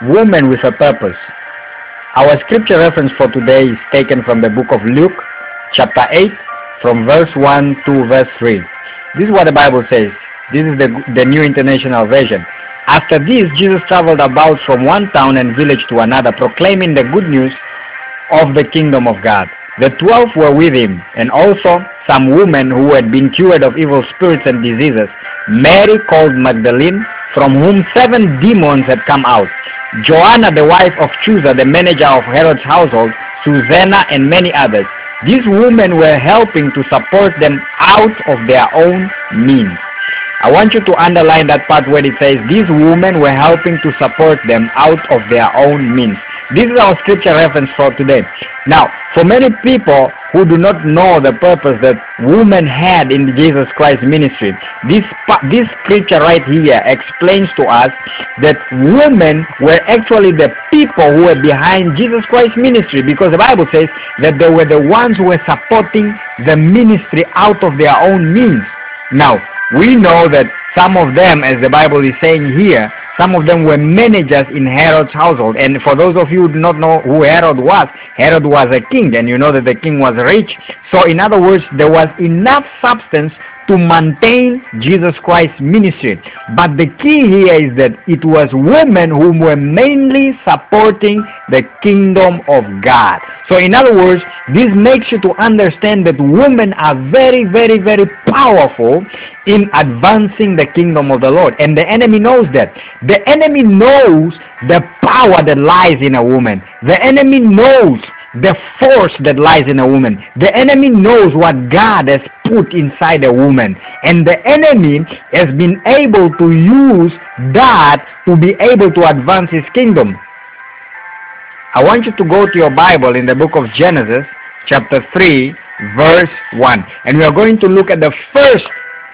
woman with a purpose. Our scripture reference for today is taken from the book of Luke, chapter 8, from verse 1 to verse 3. This is what the Bible says. This is the New International Version. After this, Jesus traveled about from one town and village to another, proclaiming the good news of the kingdom of God. The 12 were with him, and also some women who had been cured of evil spirits and diseases. Mary, called Magdalene, from whom 7 demons had come out. Joanna, the wife of Chuza, the manager of Herod's household, Susanna, and many others. These women were helping to support them out of their own means. I want you to underline that part where it says these women were helping to support them out of their own means. This is our scripture reference for today. Now, for many people who do not know the purpose that women had in Jesus Christ's ministry, this scripture right here explains to us that women were actually the people who were behind Jesus Christ's ministry, because the Bible says that they were the ones who were supporting the ministry out of their own means. Now, we know that some of them, as the Bible is saying here, some of them were managers in Herod's household. And for those of you who do not know who Herod was a king, and you know that the king was rich. So in other words, there was enough substance to maintain Jesus Christ's ministry. But the key here is that it was women who were mainly supporting the kingdom of God. So in other words, this makes you to understand that women are very, very, very powerful in advancing the kingdom of the Lord. And the enemy knows that. The enemy knows the power that lies in a woman. The enemy knows the force that lies in a woman. The enemy knows what God has put inside a woman. And the enemy has been able to use that to be able to advance his kingdom. I want you to go to your Bible in the book of Genesis, chapter 3, verse 1. And we are going to look at the first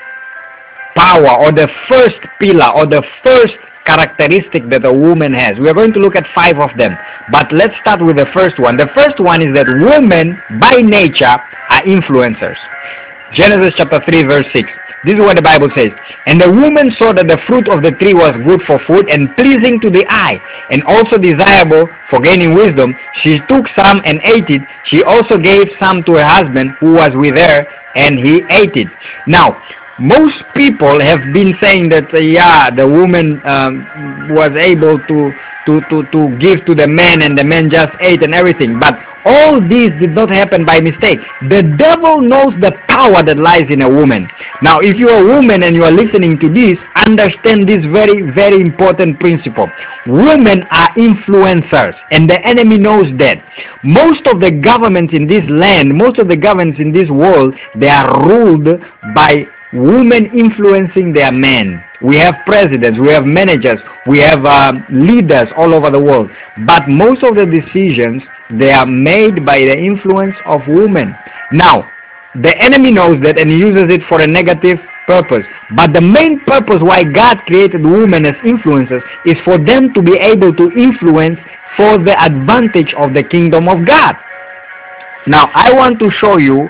power, or the first pillar, or the first characteristic that a woman has. We are going to look at 5 of them. But let's start with the first one. The first one is that women by nature are influencers. Genesis chapter 3, verse 6. This is what the Bible says. And the woman saw that the fruit of the tree was good for food and pleasing to the eye, and also desirable for gaining wisdom. She took some and ate it. She also gave some to her husband who was with her, and he ate it. Now, most people have been saying that, the woman was able to give to the man, and the man just ate and everything. But all this did not happen by mistake. The devil knows the power that lies in a woman. Now, if you are a woman and you are listening to this, understand this very, very important principle. Women are influencers, and the enemy knows that. Most of the governments in this land, most of the governments in this world, they are ruled by women influencing their men. We have presidents, we have managers, we have leaders all over the world. But most of the decisions, they are made by the influence of women. Now, the enemy knows that, and he uses it for a negative purpose. But the main purpose why God created women as influencers is for them to be able to influence for the advantage of the kingdom of God. Now, I want to show you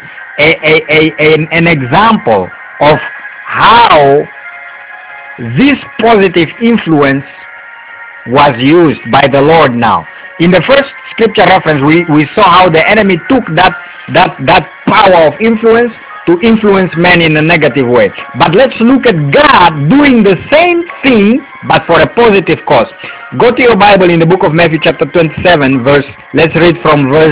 an example of how this positive influence was used by the Lord. Now, in the first scripture reference, we saw how the enemy took that power of influence to influence men in a negative way. But let's look at God doing the same thing, but for a positive cause. Go to your Bible in the book of Matthew chapter 27, let's read from verse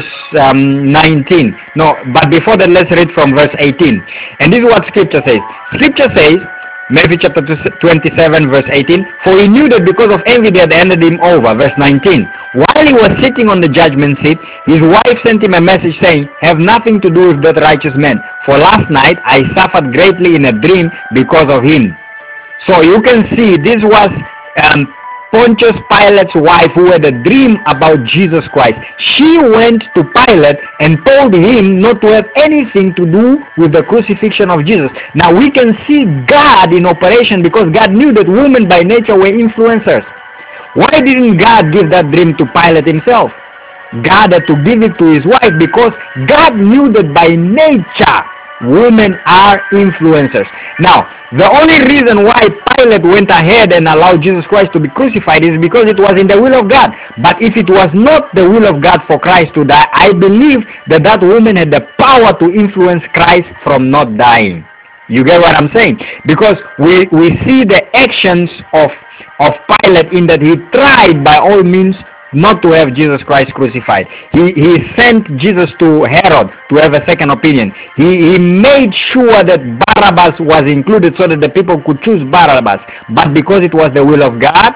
19. No, but before that, let's read from verse 18. And this is what Scripture says. Scripture says, Matthew chapter 27, verse 18, for he knew that because of envy they had handed him over. Verse 19, while he was sitting on the judgment seat, his wife sent him a message saying, have nothing to do with that righteous man, for last night I suffered greatly in a dream because of him. So you can see this was Pontius Pilate's wife, who had a dream about Jesus Christ. She went to Pilate and told him not to have anything to do with the crucifixion of Jesus. Now we can see God in operation, because God knew that women by nature were influencers. Why didn't God give that dream to Pilate himself? God had to give it to his wife, because God knew that by nature Women are influencers. Now, the only reason why Pilate went ahead and allowed Jesus Christ to be crucified is because it was in the will of God. But if it was not the will of God for Christ to die, I believe that that woman had the power to influence Christ from not dying. You get what I'm saying? Because we see the actions of Pilate in that he tried by all means not to have Jesus Christ crucified. He sent Jesus to Herod to have a second opinion. He made sure that Barabbas was included so that the people could choose Barabbas. But because it was the will of God,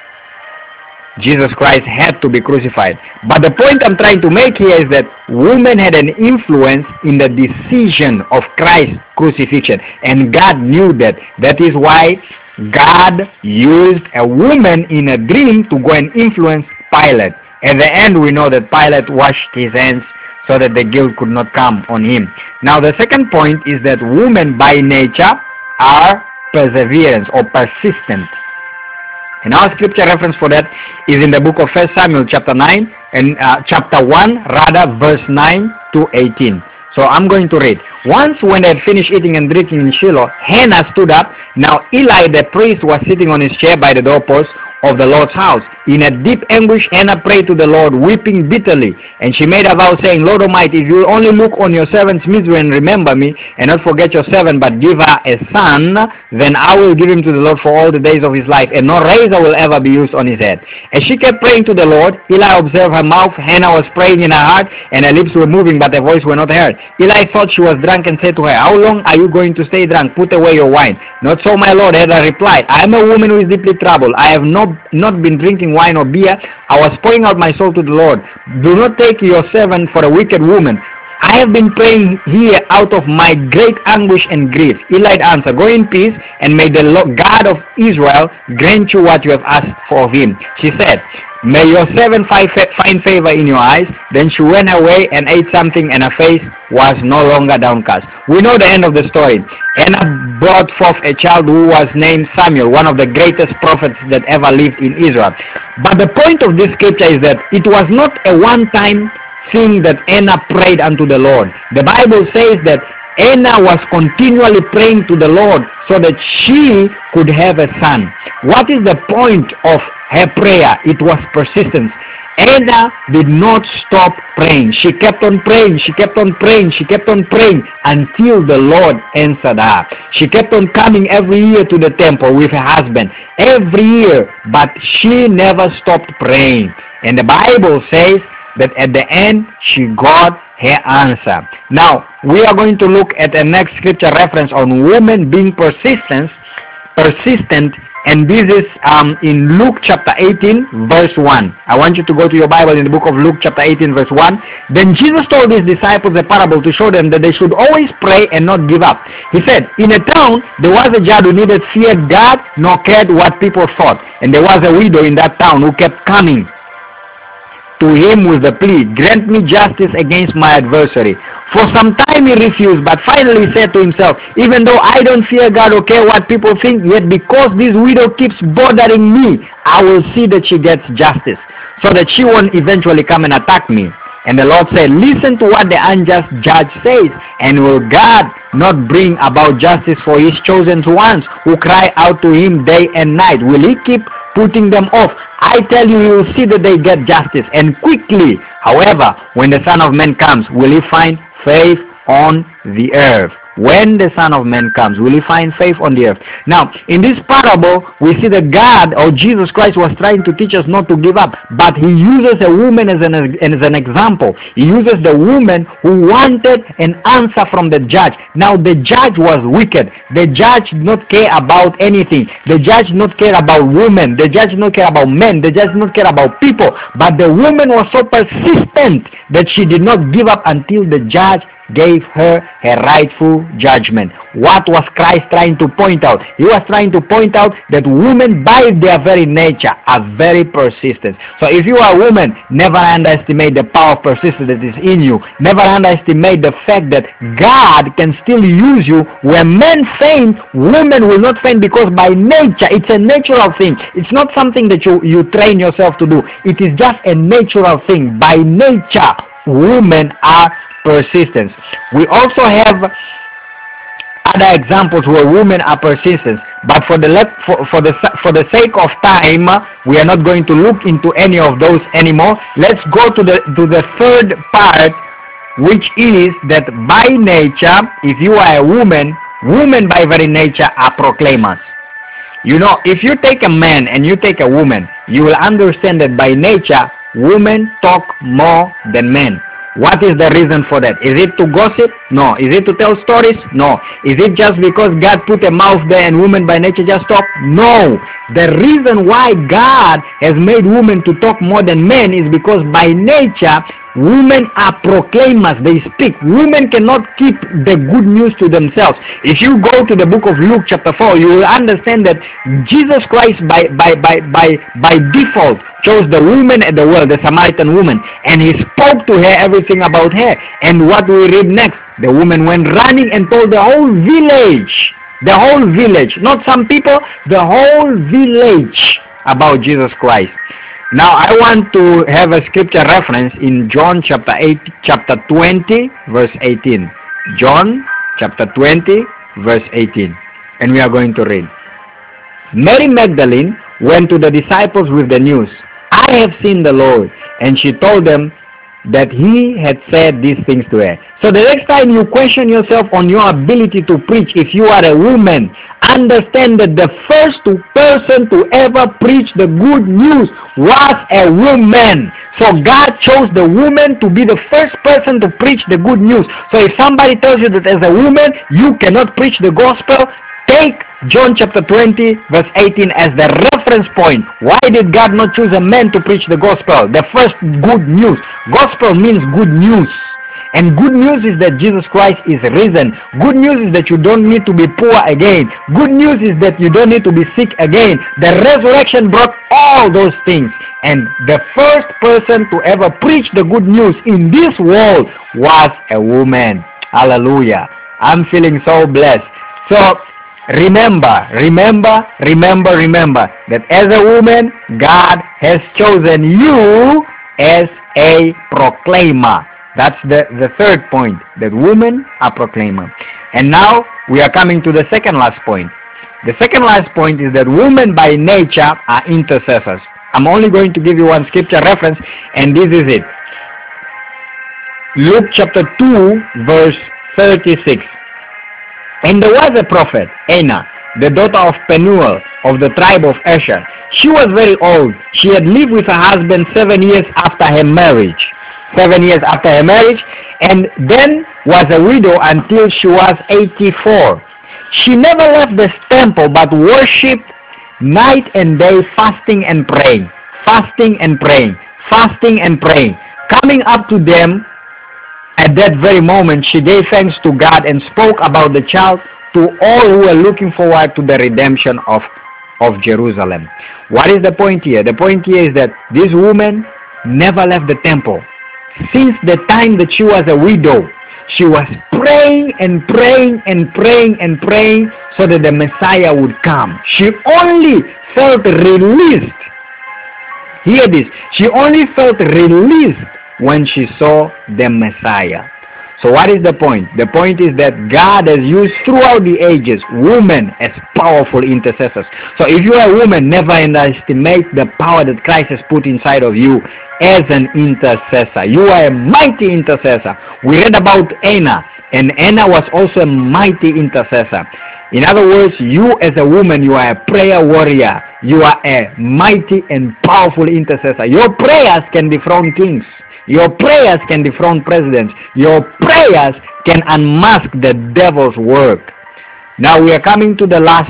Jesus Christ had to be crucified. But the point I'm trying to make here is that women had an influence in the decision of Christ's crucifixion. And God knew that. That is why God used a woman in a dream to go and influence Pilate. At the end, we know that Pilate washed his hands so that the guilt could not come on him. Now, the second point is that women by nature are perseverance or persistent. And our scripture reference for that is in the book of 1 Samuel chapter 9 and chapter 1 rather verse 9 to 18. So I'm going to read. Once when they had finished eating and drinking in Shiloh, Hannah stood up. Now Eli the priest was sitting on his chair by the doorpost of the Lord's house. In a deep anguish, Hannah prayed to the Lord, weeping bitterly. And she made a vow, saying, Lord Almighty, if you will only look on your servant's misery and remember me, and not forget your servant, but give her a son, then I will give him to the Lord for all the days of his life, and no razor will ever be used on his head. As she kept praying to the Lord, Eli observed her mouth. Hannah was praying in her heart, and her lips were moving, but her voice were not heard. Eli thought she was drunk and said to her, How long are you going to stay drunk? Put away your wine. Not so, my Lord, Hannah replied. I am a woman who is deeply troubled. I have not been drinking wine or beer. I was pouring out my soul to the Lord. Do not take your servant for a wicked woman. I have been praying here out of my great anguish and grief. Eli answered, Go in peace, and may the Lord God of Israel grant you what you have asked for him. She said, May your servant find favor in your eyes. Then she went away and ate something, and her face was no longer downcast. We know the end of the story. Hannah brought forth a child who was named Samuel, one of the greatest prophets that ever lived in Israel. But the point of this scripture is that it was not a one-time thing that Hannah prayed unto the Lord. The Bible says that Hannah was continually praying to the Lord so that she could have a son. What is the point of her prayer? It was persistence. Hannah did not stop praying. She kept on praying. She kept on praying. She kept on praying until the Lord answered her. She kept on coming every year to the temple with her husband. Every year. But she never stopped praying. And the Bible says that at the end she got her answer. Now, we are going to look at the next scripture reference on women being persistent, and this is in Luke chapter 18 verse 1. I want you to go to your Bible in the book of Luke chapter 18 verse 1. Then Jesus told his disciples a parable to show them that they should always pray and not give up. He said, in a town there was a judge who neither feared God nor cared what people thought. And there was a widow in that town who kept coming to him with the plea, Grant me justice against my adversary. For some time he refused, but finally he said to himself, Even though I don't fear God or care what people think, yet because this widow keeps bothering me, I will see that she gets justice, so that she won't eventually come and attack me. And the Lord said, Listen to what the unjust judge says, and will God not bring about justice for his chosen ones who cry out to him day and night? Will he keep putting them off? I tell you, you will see that they get justice, and quickly. However, when the Son of Man comes, will he find faith on the earth? When the Son of Man comes, will he find faith on the earth? Now, in this parable, we see that God or Jesus Christ was trying to teach us not to give up, but he uses a woman as an example. He uses the woman who wanted an answer from the judge. Now, the judge was wicked. The judge did not care about anything. The judge did not care about women. The judge did not care about men. The judge did not care about people. But the woman was so persistent that she did not give up until the judge gave her her rightful judgment. What was Christ trying to point out? He was trying to point out that women by their very nature are very persistent. So if you are a woman, never underestimate the power of persistence that is in you. Never underestimate the fact that God can still use you. Where men faint, women will not faint, because by nature, it's a natural thing. It's not something that you train yourself to do. It is just a natural thing. By nature, women are persistence. We also have other examples where women are persistent. But for the sake of time, we are not going to look into any of those anymore. Let's go to the third part, which is that by nature, if you are a woman, women by very nature are proclaimers. You know, if you take a man and you take a woman, you will understand that by nature, women talk more than men. What is the reason for that? Is it to gossip? No. Is it to tell stories? No. Is it just because God put a mouth there and women by nature just talk? No. The reason why God has made women to talk more than men is because by nature, women are proclaimers. They speak. Women cannot keep the good news to themselves. If you go to the book of Luke chapter 4, you will understand that Jesus Christ by default chose the woman at the well, the Samaritan woman, and he spoke to her everything about her. And what we read next, the woman went running and told the whole village, not some people, the whole village about Jesus Christ. Now I want to have a scripture reference in John chapter 20 verse 18. John chapter 20 verse 18. And we are going to read. Mary Magdalene went to the disciples with the news, "I have seen the Lord," and she told them that he had said these things to her. So the next time you question yourself on your ability to preach, if you are a woman, understand that the first person to ever preach the good news was a woman. So God chose the woman to be the first person to preach the good news. So if somebody tells you that as a woman you cannot preach the gospel, take John chapter 20 verse 18 as the reference point. Why did God not choose a man to preach the gospel? The first good news. Gospel means good news. And good news is that Jesus Christ is risen. Good news is that you don't need to be poor again. Good news is that you don't need to be sick again. The resurrection brought all those things. And the first person to ever preach the good news in this world was a woman. Hallelujah. I'm feeling so blessed. So remember that as a woman, God has chosen you as a proclaimer. That's the third point, that women are proclaimer. And now we are coming to the second last point. The second last point is that women by nature are intercessors. I'm only going to give you one scripture reference, and this is it. Luke chapter 2 verse 36. And there was a prophet, Anna, the daughter of Penuel of the tribe of Asher. She was very old. She had lived with her husband 7 years after her marriage. 7 years after her marriage, and then was a widow until she was 84. She never left the temple but worshipped night and day, fasting and praying, fasting and praying, fasting and praying. Coming up to them at that very moment, she gave thanks to God and spoke about the child to all who were looking forward to the redemption of Jerusalem. What is the point here? The point here is that this woman never left the temple. Since the time that she was a widow, she was praying and praying and praying and praying so that the Messiah would come. She only felt released. Hear this. She only felt released when she saw the Messiah. So what is the point? The point is that God has used throughout the ages women as powerful intercessors. So if you are a woman, never underestimate the power that Christ has put inside of you as an intercessor. You are a mighty intercessor. We read about Anna, and Anna was also a mighty intercessor. In other words, you as a woman, you are a prayer warrior. You are a mighty and powerful intercessor. Your prayers can dethrone kings. Your prayers can dethrone presidents. Your prayers can unmask the devil's work. Now we are coming to the last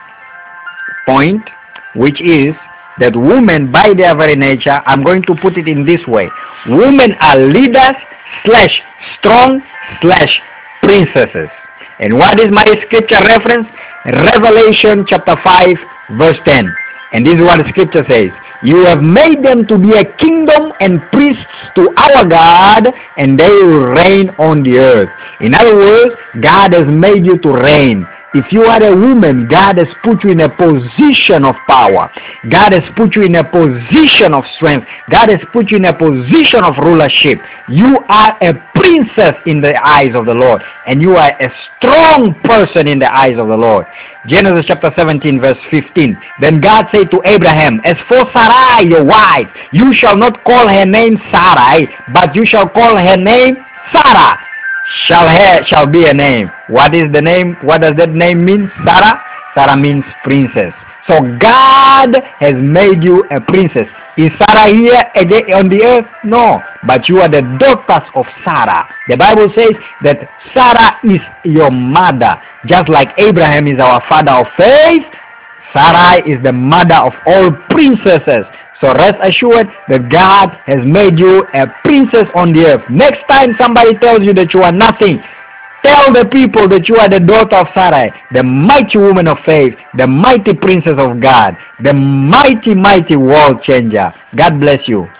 point, which is that women by their very nature, I'm going to put it in this way. Women are leaders / strong / princesses. And what is my scripture reference? Revelation chapter 5 verse 10. And this is what the scripture says. You have made them to be a kingdom and priests to our God, and they will reign on the earth. In other words, God has made you to reign. If you are a woman, God has put you in a position of power. God has put you in a position of strength. God has put you in a position of rulership. You are a princess in the eyes of the Lord, and you are a strong person in the eyes of the Lord. Genesis chapter 17 verse 15. Then God said to Abraham, as for Sarai your wife, you shall not call her name Sarai, but you shall call her name Sarah. Shall be a name. What is the name? What does that name mean? Sarah? Sarah means princess. So God has made you a princess. Is Sarah here again on the earth? No. But you are the daughters of Sarah. The Bible says that Sarah is your mother. Just like Abraham is our father of faith, Sarai is the mother of all princesses. So rest assured that God has made you a princess on the earth. Next time somebody tells you that you are nothing, tell the people that you are the daughter of Sarai, the mighty woman of faith, the mighty princess of God, the mighty, mighty world changer. God bless you.